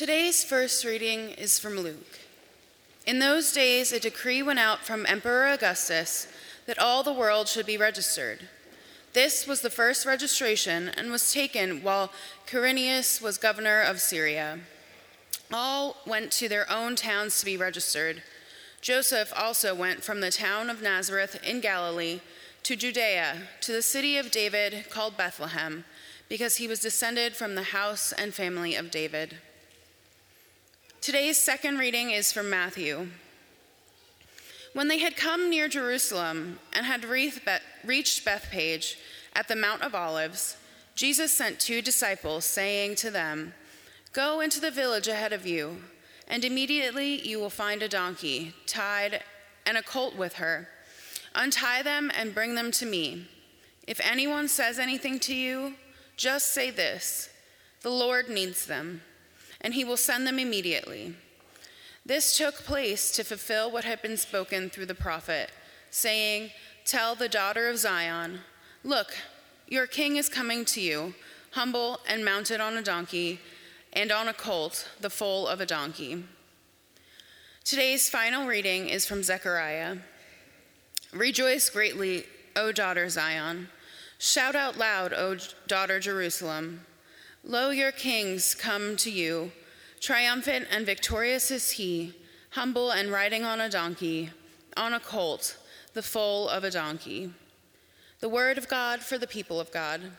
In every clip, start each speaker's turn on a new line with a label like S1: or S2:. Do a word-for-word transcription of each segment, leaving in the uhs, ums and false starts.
S1: Today's first reading is from Luke. In those days, a decree went out from Emperor Augustus that all the world should be registered. This was the first registration and was taken while Quirinius was governor of Syria. All went to their own towns to be registered. Joseph also went from the town of Nazareth in Galilee to Judea, to the city of David called Bethlehem, because he was descended from the house and family of David. Today's second reading is from Matthew. When they had come near Jerusalem and had reached Bethphage at the Mount of Olives, Jesus sent two disciples, saying to them, "Go into the village ahead of you, and immediately you will find a donkey tied and a colt with her. Untie them and bring them to me. If anyone says anything to you, just say this, 'The Lord needs them,' and he will send them immediately." This took place to fulfill what had been spoken through the prophet, saying, "Tell the daughter of Zion, look, your king is coming to you, humble and mounted on a donkey, and on a colt, the foal of a donkey." Today's final reading is from Zechariah. "Rejoice greatly, O daughter Zion. Shout out loud, O daughter Jerusalem. Lo, your kings come to you. Triumphant and victorious is he, humble and riding on a donkey, on a colt, the foal of a donkey." The word of God for the people of God.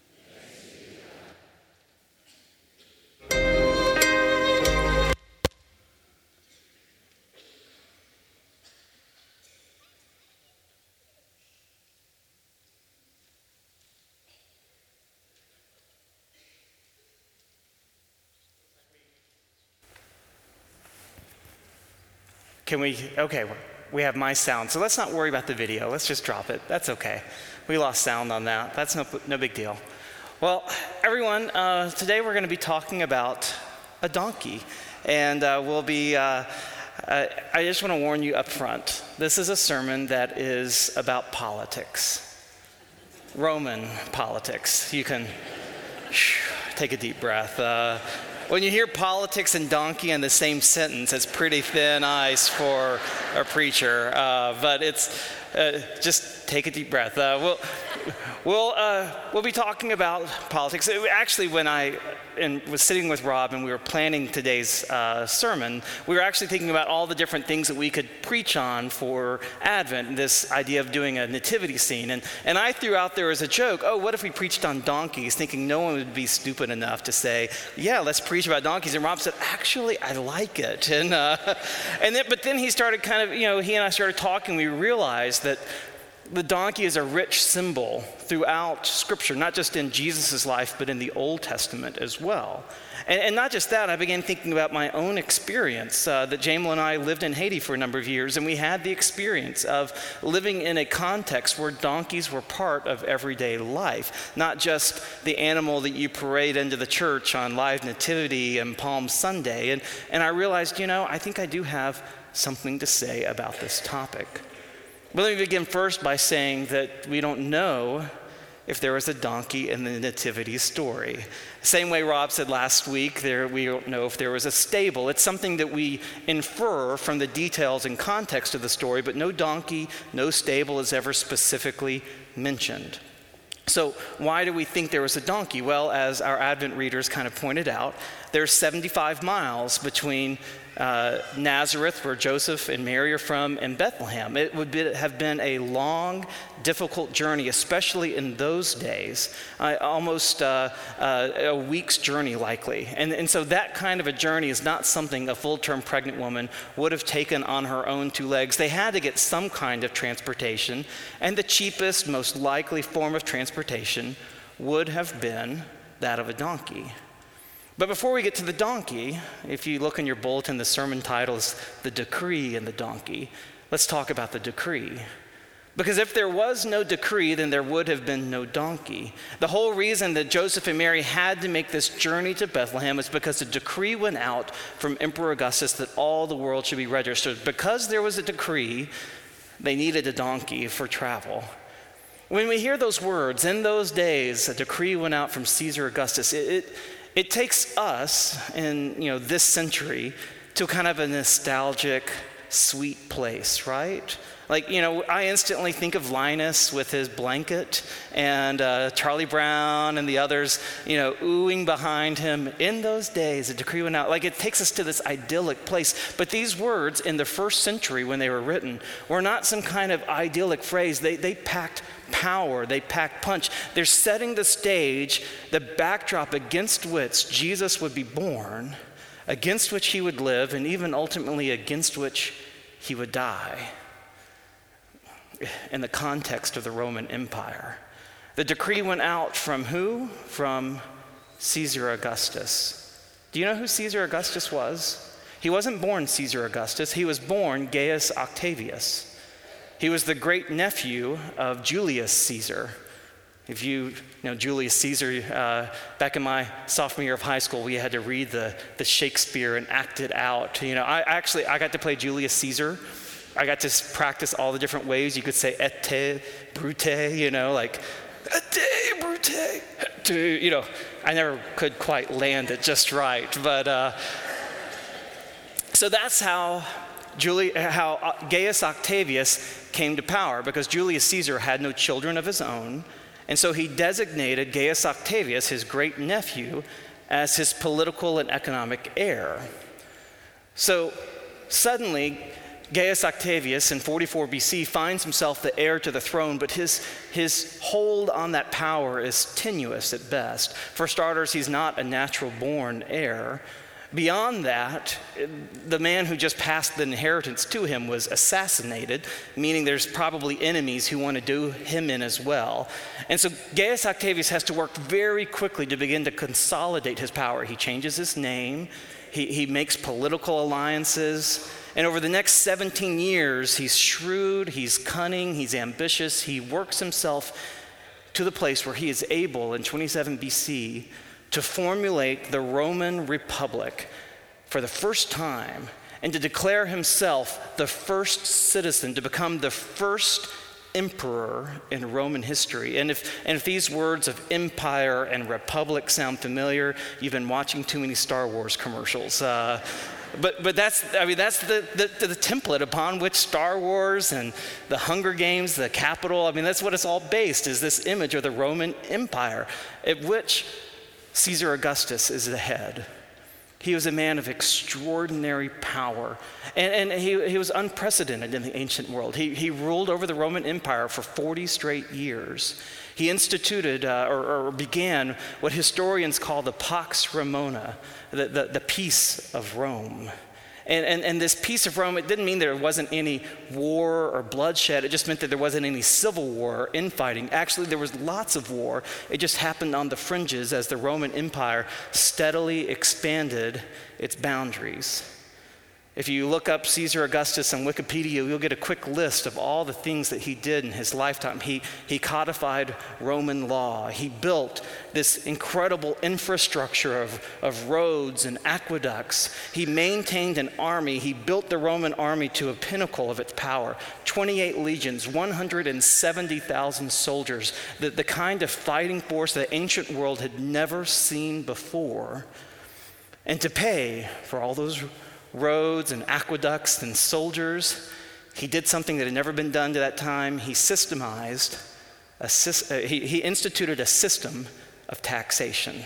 S2: Can we, okay, we have my sound, so let's not worry about the video. Let's just drop it. That's okay. We lost sound on that. That's no, no big deal. Well, everyone, uh, today we're going to be talking about a donkey. And uh, we'll be, uh, uh, I just want to warn you up front. This is a sermon that is about politics. Roman politics. You can take a deep breath. Uh, When you hear politics and donkey in the same sentence, it's pretty thin ice for a preacher. Uh, but it's uh, just take a deep breath. Uh, we'll we'll uh, we'll be talking about politics. It, actually, when I and was sitting with Rob and we were planning today's uh, sermon, we were actually thinking about all the different things that we could preach on for Advent. This idea of doing a nativity scene, and and I threw out there as a joke, "Oh, what if we preached on donkeys?" Thinking no one would be stupid enough to say, "Yeah, let's preach about donkeys." And Rob said, "Actually, I like it." And uh, and then, but then he started kind of, you know, he and I started talking. We realized that the donkey is a rich symbol throughout Scripture, not just in Jesus' life, but in the Old Testament as well. And, and not just that, I began thinking about my own experience, uh, that Jamel and I lived in Haiti for a number of years, and we had the experience of living in a context where donkeys were part of everyday life, not just the animal that you parade into the church on Live Nativity and Palm Sunday. And, and I realized, you know, I think I do have something to say about this topic. But let me begin first by saying that we don't know if there was a donkey in the nativity story. Same way Rob said last week, there, we don't know if there was a stable. It's something that we infer from the details and context of the story, but no donkey, no stable is ever specifically mentioned. So why do we think there was a donkey? Well, as our Advent readers kind of pointed out, there's seventy-five miles between uh, Nazareth, where Joseph and Mary are from, and Bethlehem. It would be, have been a long, difficult journey, especially in those days, uh, almost uh, uh, a week's journey likely. And, and so that kind of a journey is not something a full-term pregnant woman would have taken on her own two legs. They had to get some kind of transportation, and the cheapest, most likely form of transportation would have been that of a donkey. But before we get to the donkey, if you look in your bulletin, the sermon title is The Decree and the Donkey. Let's talk about the decree. Because if there was no decree, then there would have been no donkey. The whole reason that Joseph and Mary had to make this journey to Bethlehem is because a decree went out from Emperor Augustus that all the world should be registered. Because there was a decree, they needed a donkey for travel. When we hear those words, in those days, a decree went out from Caesar Augustus, it, it it takes us in, you know, this century to kind of a nostalgic, sweet place, right? Like, you know, I instantly think of Linus with his blanket and uh, Charlie Brown and the others, you know, oohing behind him. In those days, a decree went out. Like, it takes us to this idyllic place. But these words in the first century when they were written were not some kind of idyllic phrase. They, they packed power. They packed punch. They're setting the stage, the backdrop against which Jesus would be born, against which he would live, and even ultimately against which he would die. In the context of the Roman Empire. The decree went out from who? From Caesar Augustus. Do you know who Caesar Augustus was? He wasn't born Caesar Augustus. He was born Gaius Octavius. He was the great nephew of Julius Caesar. If you, you know Julius Caesar, uh, back in my sophomore year of high school, we had to read the, the Shakespeare and act it out. You know, I actually, I got to play Julius Caesar. I got to practice all the different ways you could say "et brute," you know, like "et brute," et, you know. I never could quite land it just right, but uh, so that's how Juli- how Gaius Octavius came to power, because Julius Caesar had no children of his own, and so he designated Gaius Octavius, his great nephew, as his political and economic heir. So suddenly, Gaius Octavius in forty-four B C finds himself the heir to the throne, but his, his hold on that power is tenuous at best. For starters, he's not a natural-born heir. Beyond that, the man who just passed the inheritance to him was assassinated, meaning there's probably enemies who want to do him in as well. And so Gaius Octavius has to work very quickly to begin to consolidate his power. He changes his name, he, he makes political alliances, and over the next seventeen years, he's shrewd, he's cunning, he's ambitious. He works himself to the place where he is able, in twenty-seven B C, to formulate the Roman Republic for the first time and to declare himself the first citizen, to become the first emperor in Roman history. And if, and if these words of empire and republic sound familiar, you've been watching too many Star Wars commercials. Uh, But but that's I mean that's the, the the template upon which Star Wars and the Hunger Games, the Capitol, I mean that's what it's all based, is this image of the Roman Empire, at which Caesar Augustus is the head. He was a man of extraordinary power, and, and he, he was unprecedented in the ancient world. He, he ruled over the Roman Empire for forty straight years. He instituted uh, or, or began what historians call the Pax Romana, the, the, the peace of Rome. And, and, and this peace of Rome, it didn't mean there wasn't any war or bloodshed. It just meant that there wasn't any civil war or infighting. Actually, there was lots of war. It just happened on the fringes as the Roman Empire steadily expanded its boundaries. If you look up Caesar Augustus on Wikipedia, you'll get a quick list of all the things that he did in his lifetime. He, he codified Roman law. He built this incredible infrastructure of, of roads and aqueducts. He maintained an army. He built the Roman army to a pinnacle of its power. twenty-eight legions, one hundred seventy thousand soldiers, the, the kind of fighting force the ancient world had never seen before. And to pay for all those roads and aqueducts and soldiers, he did something that had never been done to that time. He systemized, a, uh, he, he instituted a system of taxation.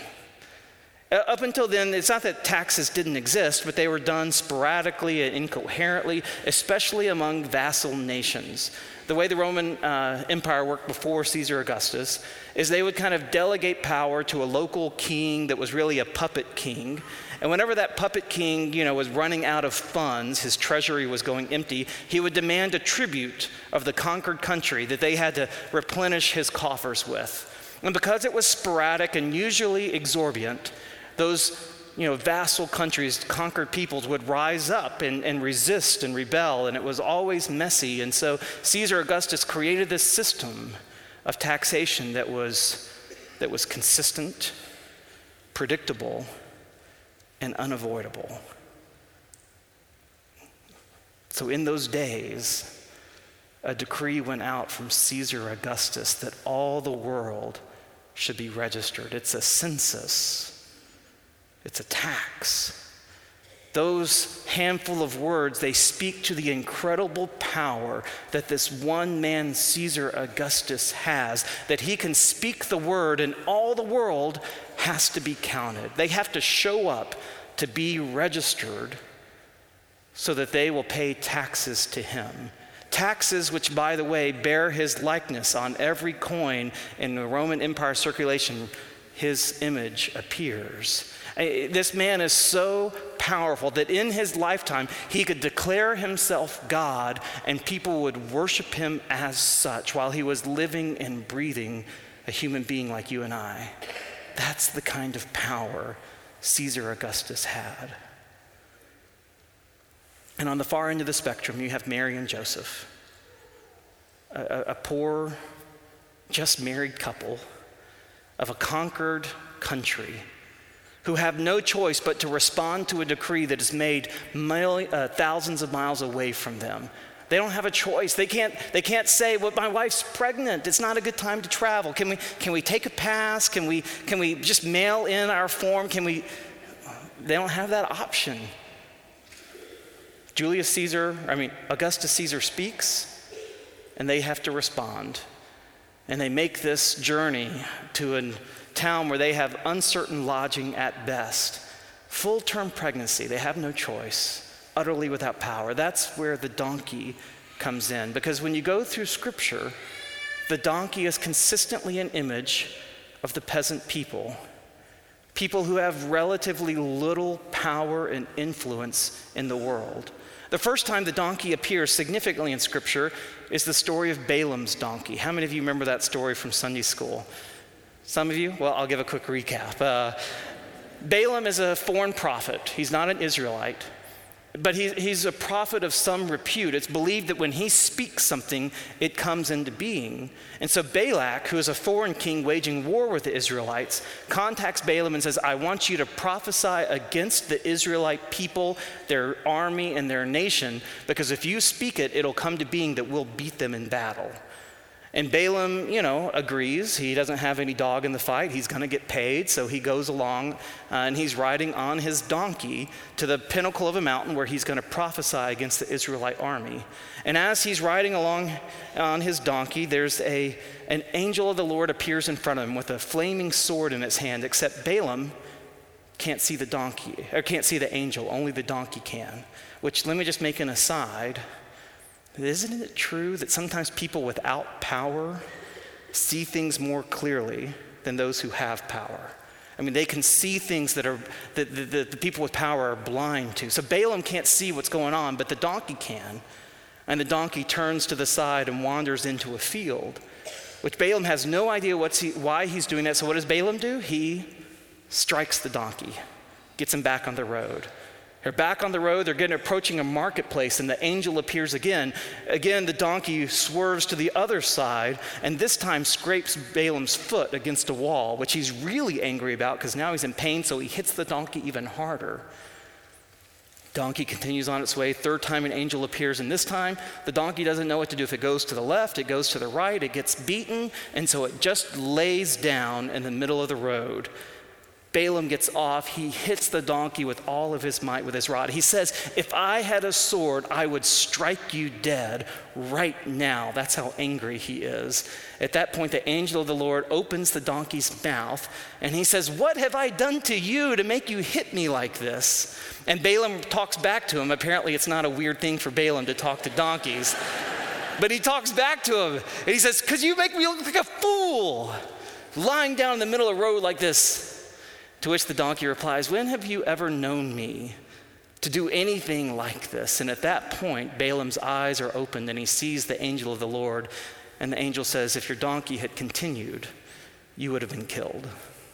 S2: Uh, up until then, it's not that taxes didn't exist, but they were done sporadically and incoherently, especially among vassal nations. The way the Roman uh, Empire worked before Caesar Augustus is they would kind of delegate power to a local king that was really a puppet king. And whenever that puppet king, you know, was running out of funds, his treasury was going empty, he would demand a tribute of the conquered country that they had to replenish his coffers with. And because it was sporadic and usually exorbitant, those you know, vassal countries, conquered peoples would rise up and, and resist and rebel, and it was always messy. And so Caesar Augustus created this system of taxation that was, that was consistent, predictable, and unavoidable. So in those days, a decree went out from Caesar Augustus that all the world should be registered. It's a census. It's a tax. Those handful of words, they speak to the incredible power that this one man, Caesar Augustus, has, that he can speak the word and all the world has to be counted. They have to show up to be registered so that they will pay taxes to him. Taxes which, by the way, bear his likeness. On every coin in the Roman Empire circulation, his image appears. This man is so powerful that in his lifetime, he could declare himself God and people would worship him as such while he was living and breathing a human being like you and I. That's the kind of power Caesar Augustus had. And on the far end of the spectrum, you have Mary and Joseph, a, a poor, just married couple of a conquered country who have no choice but to respond to a decree that is made mil- uh, thousands of miles away from them. They don't have a choice. They can't, they can't say, well, my wife's pregnant. It's not a good time to travel. Can we, can we take a pass? Can we, can we just mail in our form? Can we? They don't have that option. Julius Caesar, I mean, Augustus Caesar speaks, and they have to respond. And they make this journey to a town where they have uncertain lodging at best. Full-term pregnancy, they have no choice. Utterly without power. That's where the donkey comes in. Because when you go through Scripture, the donkey is consistently an image of the peasant people. People who have relatively little power and influence in the world. The first time the donkey appears significantly in Scripture is the story of Balaam's donkey. How many of you remember that story from Sunday school? Some of you? Well, I'll give a quick recap. Uh, Balaam is a foreign prophet. He's not an Israelite. But he, he's a prophet of some repute. It's believed that when he speaks something, it comes into being. And so Balak, who is a foreign king waging war with the Israelites, contacts Balaam and says, I want you to prophesy against the Israelite people, their army, and their nation, because if you speak it, it'll come to being that we'll beat them in battle. And Balaam, you know, agrees. He doesn't have any dog in the fight. He's going to get paid, so he goes along, uh, and he's riding on his donkey to the pinnacle of a mountain where he's going to prophesy against the Israelite army. And as he's riding along on his donkey, there's a an angel of the Lord appears in front of him with a flaming sword in its hand, except Balaam can't see the donkey, or can't see the angel. Only the donkey can. Which, let me just make an aside. Isn't it true that sometimes people without power see things more clearly than those who have power? I mean, they can see things that are that the, the, the people with power are blind to. So Balaam can't see what's going on, but the donkey can. And the donkey turns to the side and wanders into a field, which Balaam has no idea what's he, why he's doing that. So what does Balaam do? He strikes the donkey, gets him back on the road. They're back on the road, they're getting approaching a marketplace, and the angel appears again. Again, the donkey swerves to the other side, and this time scrapes Balaam's foot against a wall, which he's really angry about because now he's in pain, so he hits the donkey even harder. Donkey continues on its way. Third time an angel appears, and this time the donkey doesn't know what to do. If it goes to the left, it goes to the right, it gets beaten, and so it just lays down in the middle of the road. Balaam gets off, he hits the donkey with all of his might with his rod. He says, if I had a sword, I would strike you dead right now. That's how angry he is. At that point, the angel of the Lord opens the donkey's mouth, and he says, what have I done to you to make you hit me like this? And Balaam talks back to him. Apparently, it's not a weird thing for Balaam to talk to donkeys. But he talks back to him, and he says, because you make me look like a fool, lying down in the middle of the road like this. To which the donkey replies, when have you ever known me to do anything like this? And at that point, Balaam's eyes are opened and he sees the angel of the Lord. And the angel says, if your donkey had continued, you would have been killed.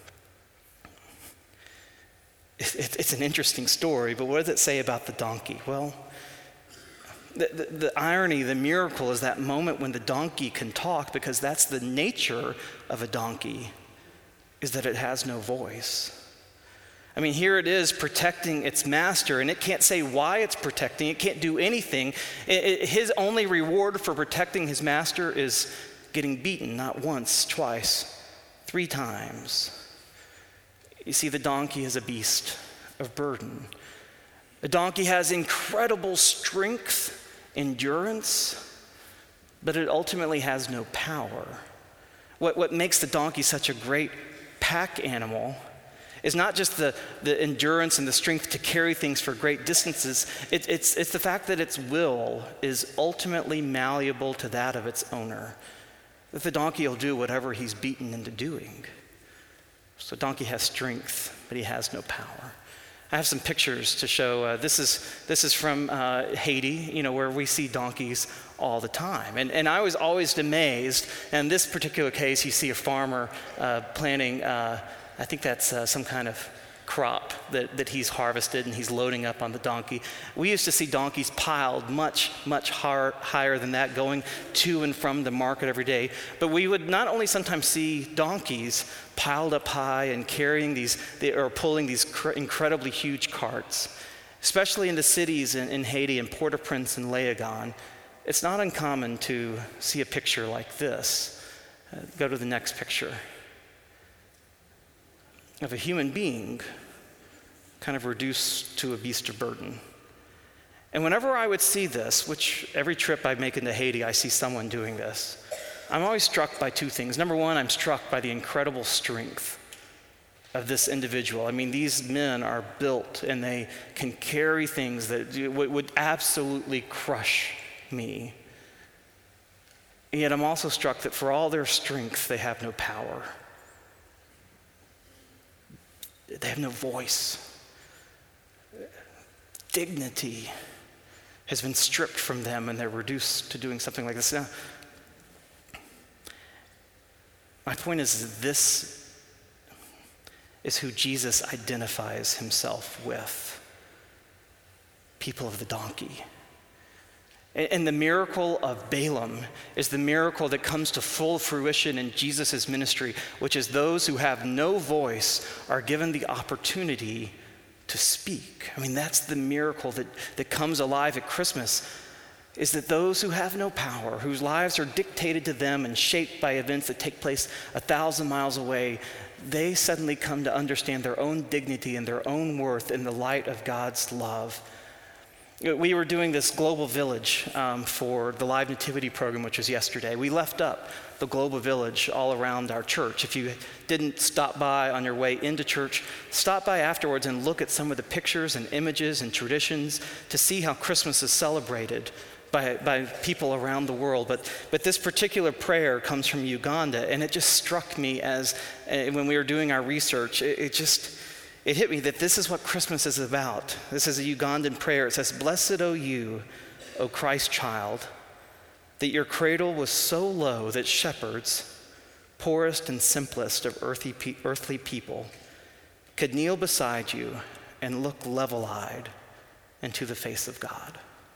S2: It's an interesting story, but what does it say about the donkey? Well, the, the, the irony, the miracle is that moment when the donkey can talk, because that's the nature of a donkey, is that it has no voice. I mean, here it is protecting its master, and it can't say why it's protecting. It can't do anything. It, it, his only reward for protecting his master is getting beaten, not once, twice, three times. You see, the donkey is a beast of burden. The donkey has incredible strength, endurance, but it ultimately has no power. What, what makes the donkey such a great pack animal is not just the, the endurance and the strength to carry things for great distances. It, it's, it's the fact that its will is ultimately malleable to that of its owner, that the donkey will do whatever he's beaten into doing. So donkey has strength, but he has no power. I have some pictures to show. Uh, this is this is from uh, Haiti, you know, where we see donkeys all the time. And, and I was always amazed. In this particular case, you see a farmer uh, planting, uh, I think that's uh, some kind of crop that, that he's harvested, and he's loading up on the donkey. We used to see donkeys piled much, much higher, higher than that, going to and from the market every day. But we would not only sometimes see donkeys piled up high and carrying these, they, or pulling these cr- incredibly huge carts, especially in the cities in, in Haiti, in Port-au-Prince and Léogâne. It's not uncommon to see a picture like this. Uh, go to the next picture. Of a human being kind of reduced to a beast of burden. And whenever I would see this, which every trip I make into Haiti, I see someone doing this, I'm always struck by two things. Number one, I'm struck by the incredible strength of this individual. I mean, these men are built and they can carry things that would absolutely crush me. And yet I'm also struck that for all their strength, they have no power. They have no voice. Dignity has been stripped from them, and they're reduced to doing something like this. Now, my point is, this is who Jesus identifies himself with. People of the donkey. And the miracle of Balaam is the miracle that comes to full fruition in Jesus' ministry, which is those who have no voice are given the opportunity to speak. I mean, that's the miracle that, that comes alive at Christmas, is that those who have no power, whose lives are dictated to them and shaped by events that take place a thousand miles away, they suddenly come to understand their own dignity and their own worth in the light of God's love. We were doing this global village um, for the Live Nativity program, which was yesterday. We left up the global village all around our church. If you didn't stop by on your way into church, stop by afterwards and look at some of the pictures and images and traditions to see how Christmas is celebrated by, by people around the world. But, but this particular prayer comes from Uganda, and it just struck me as, uh, when we were doing our research, it, it just... It hit me that this is what Christmas is about. This is a Ugandan prayer. It says, "Blessed O you, O Christ child, that your cradle was so low that shepherds, poorest and simplest of earthly, pe- earthly people, could kneel beside you and look level-eyed into the face of God."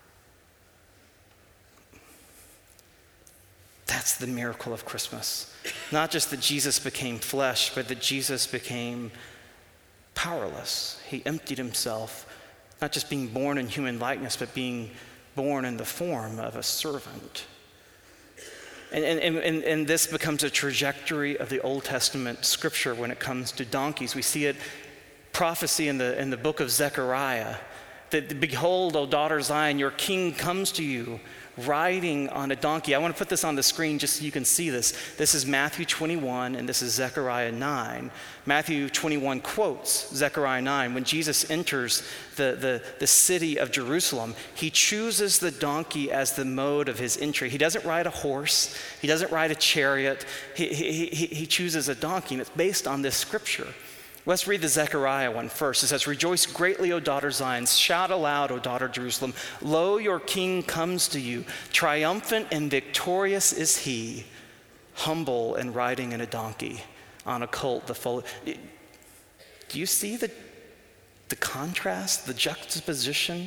S2: That's the miracle of Christmas. Not just that Jesus became flesh, but that Jesus became powerless. He emptied himself, not just being born in human likeness, but being born in the form of a servant. And, and, and, and this becomes a trajectory of the Old Testament scripture when it comes to donkeys. We see it, prophecy in the, in the book of Zechariah, that behold, O daughter Zion, your king comes to you riding on a donkey. I want to put this on the screen just so you can see this. This is Matthew twenty-one, and this is Zechariah nine. Matthew twenty-one quotes Zechariah nine. When Jesus enters the, the, the city of Jerusalem, he chooses the donkey as the mode of his entry. He doesn't ride a horse. He doesn't ride a chariot. He, he, he, he chooses a donkey, and it's based on this scripture. Let's read the Zechariah one first. It says, "Rejoice greatly, O daughter Zion. Shout aloud, O daughter Jerusalem. Lo, your king comes to you. Triumphant and victorious is he, humble and riding in a donkey, on a colt, the foal." Do you see the, the contrast, the juxtaposition?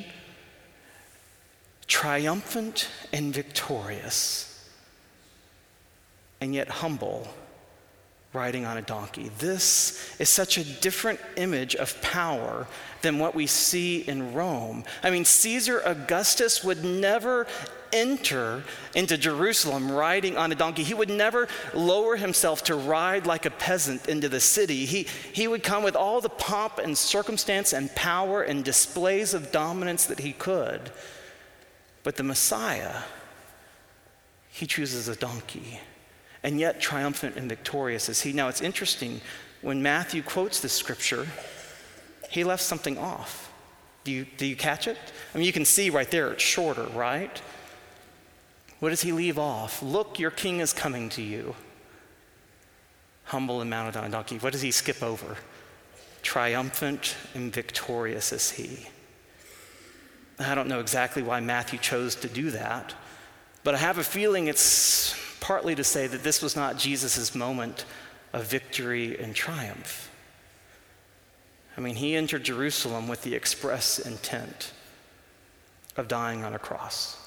S2: Triumphant and victorious, and yet humble, riding on a donkey. This is such a different image of power than what we see in Rome. I mean, Caesar Augustus would never, enter into Jerusalem riding on a donkey. He would never lower himself to ride like a peasant into the city. He, he would come with all the pomp and circumstance and power and displays of dominance that he could. But the Messiah, he chooses a donkey, and yet triumphant and victorious is he. Now it's interesting, when Matthew quotes this scripture, he left something off. Do you, do you catch it? I mean, you can see right there, it's shorter, right? What does he leave off? Look, your king is coming to you. Humble and mounted on a donkey. What does he skip over? Triumphant and victorious is he. I don't know exactly why Matthew chose to do that, but I have a feeling it's partly to say that this was not Jesus' moment of victory and triumph. I mean, he entered Jerusalem with the express intent of dying on a cross,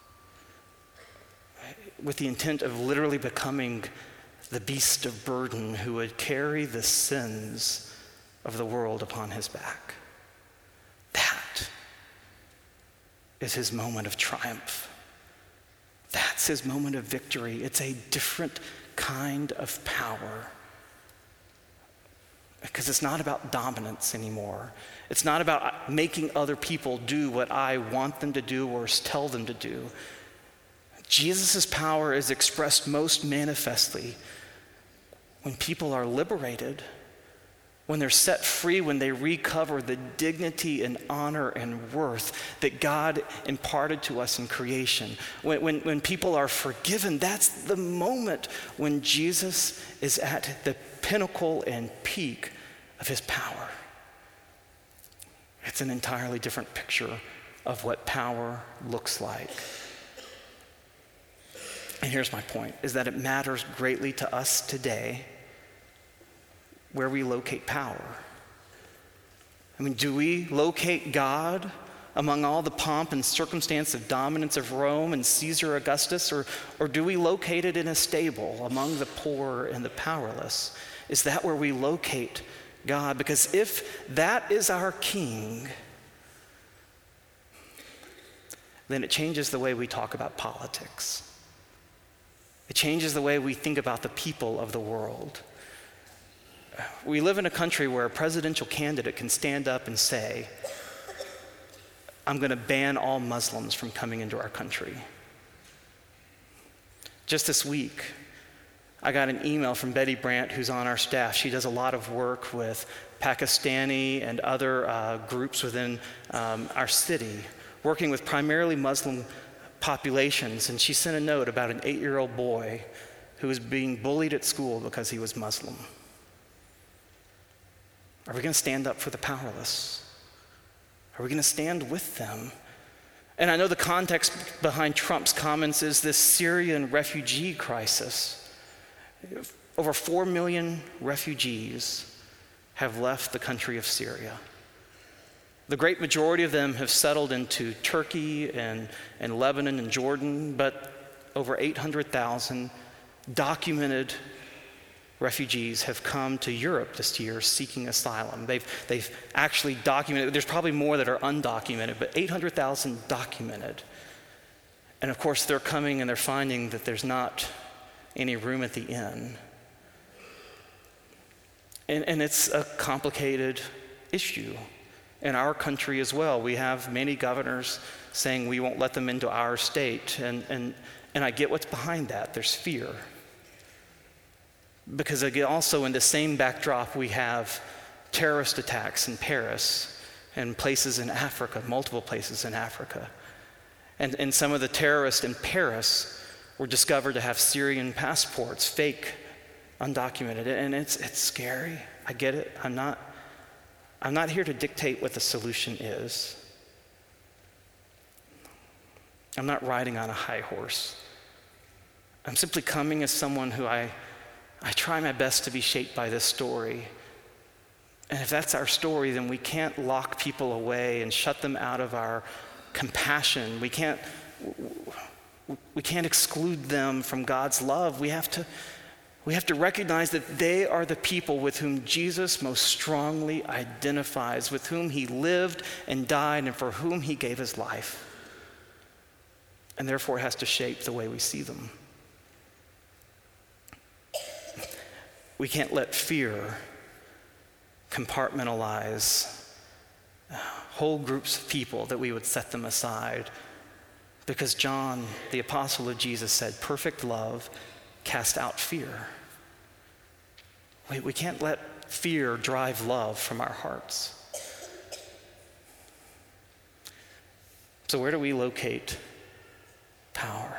S2: with the intent of literally becoming the beast of burden who would carry the sins of the world upon his back. That is his moment of triumph. That's his moment of victory. It's a different kind of power. Because it's not about dominance anymore. It's not about making other people do what I want them to do or tell them to do. Jesus' power is expressed most manifestly when people are liberated, when they're set free, when they recover the dignity and honor and worth that God imparted to us in creation. When, when, when people are forgiven, that's the moment when Jesus is at the pinnacle and peak of his power. It's an entirely different picture of what power looks like. And here's my point, is that it matters greatly to us today where we locate power. I mean, do we locate God among all the pomp and circumstance of dominance of Rome and Caesar Augustus, or, or do we locate it in a stable among the poor and the powerless? Is that where we locate God? Because if that is our king, then it changes the way we talk about politics. It changes the way we think about the people of the world. We live in a country where a presidential candidate can stand up and say, I'm going to ban all Muslims from coming into our country. Just this week, I got an email from Betty Brandt, who's on our staff. She does a lot of work with Pakistani and other uh, groups within um, our city, working with primarily Muslim populations. And she sent a note about an eight-year-old boy who was being bullied at school because he was Muslim. Are we going to stand up for the powerless? Are we going to stand with them? And I know the context behind Trump's comments is this Syrian refugee crisis. Over four million refugees have left the country of Syria. The great majority of them have settled into Turkey and, and Lebanon and Jordan, but over eight hundred thousand documented refugees have come to Europe this year seeking asylum. They've, they've actually documented, there's probably more that are undocumented, but eight hundred thousand documented. And of course, they're coming and they're finding that there's not any room at the inn. And, and it's a complicated issue in our country as well. We have many governors saying we won't let them into our state. And, and, and I get what's behind that. There's fear. Because again, also in the same backdrop, we have terrorist attacks in Paris and places in Africa, multiple places in Africa. And, and some of the terrorists in Paris were discovered to have Syrian passports, fake, undocumented. And it's it's scary. I get it. I'm not, I'm not here to dictate what the solution is. I'm not riding on a high horse. I'm simply coming as someone who I I try my best to be shaped by this story. And if that's our story, then we can't lock people away and shut them out of our compassion. We can't, we can't exclude them from God's love. We have to, we have to recognize that they are the people with whom Jesus most strongly identifies, with whom he lived and died and for whom he gave his life. and therefore has to shape the way we see them. We can't let fear compartmentalize whole groups of people, that we would set them aside, because John, the apostle of Jesus, said, perfect love casts out fear. We, we can't let fear drive love from our hearts. So where do we locate power?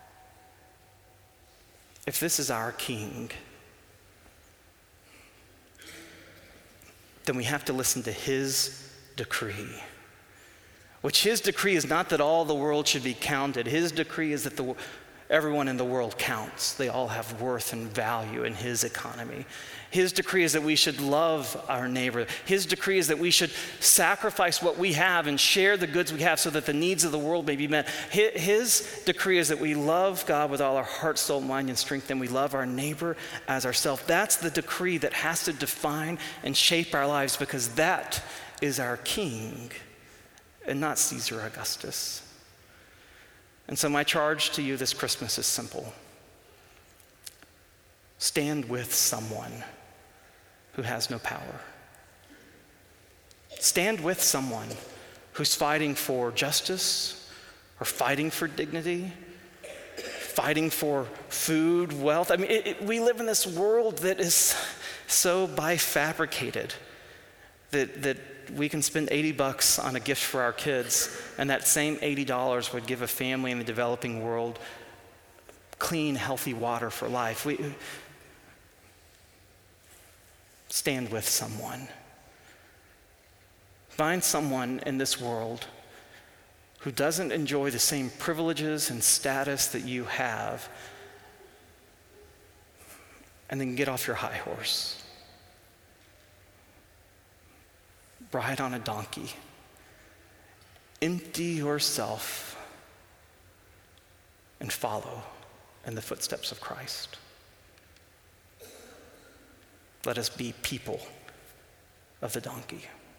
S2: If this is our king, then we have to listen to his decree. Which his decree is not that all the world should be counted. His decree is that the, everyone in the world counts. They all have worth and value in his economy. His decree is that we should love our neighbor. His decree is that we should sacrifice what we have and share the goods we have so that the needs of the world may be met. His decree is that we love God with all our heart, soul, mind, and strength, and we love our neighbor as ourselves. That's the decree that has to define and shape our lives, because that is our king and not Caesar Augustus. And so my charge to you this Christmas is simple. Stand with someone who has no power. Stand with someone who's fighting for justice or fighting for dignity, fighting for food, wealth. I mean, it, it, we live in this world that is so bifabricated that, that we can spend eighty bucks on a gift for our kids, and that same eighty dollars would give a family in the developing world clean, healthy water for life. We stand with someone. Find someone in this world who doesn't enjoy the same privileges and status that you have, and then get off your high horse. Ride on a donkey. Empty yourself and follow in the footsteps of Christ. Let us be people of the donkey.